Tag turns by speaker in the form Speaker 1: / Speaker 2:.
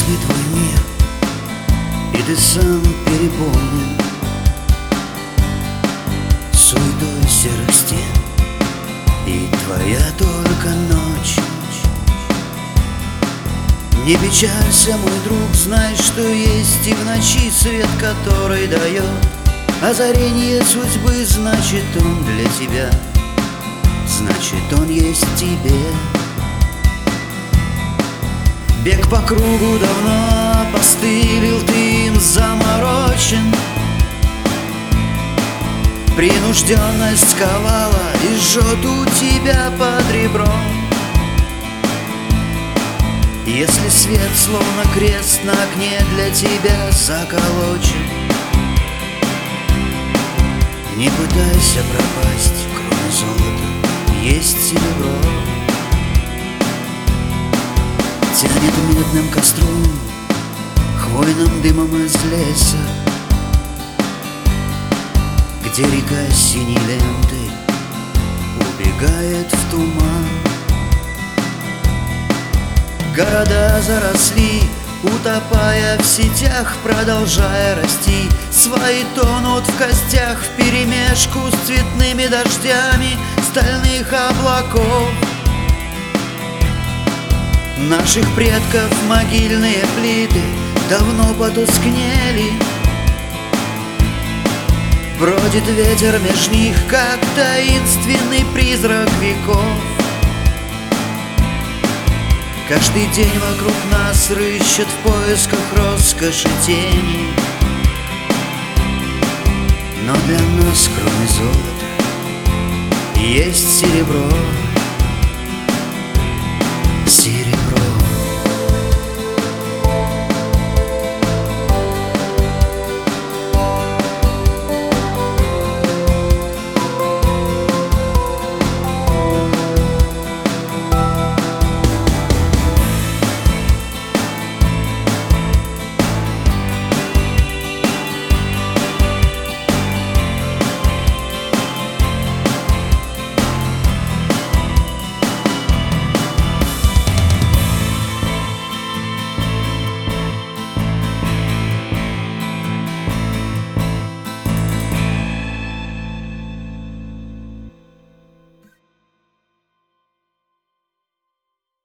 Speaker 1: Если твой мир и ты сам переполнен суетой серых стен, и твоя только ночь, не печалься, мой друг, знай, что есть и в ночи свет, который дает озарение судьбы. Значит, он для тебя, значит, он есть в тебе. Бег по кругу давно постылил, ты им заморочен. Принужденность сковала и жжет у тебя под ребром. Если свет, словно крест на окне, для тебя заколочен, не пытайся пропасть, кроме золота есть серебро. Тянет медным костром, хвойным дымом из леса, где река синей ленты убегает в туман. Города заросли, утопая в сетях, продолжая расти. Свои тонут в костях вперемешку с цветными дождями стальных облаков. Наших предков могильные плиты давно потускнели. Бродит ветер меж них, как таинственный призрак веков. Каждый день вокруг нас рыщет в поисках роскоши тени. Но для нас, кроме золота, есть серебро.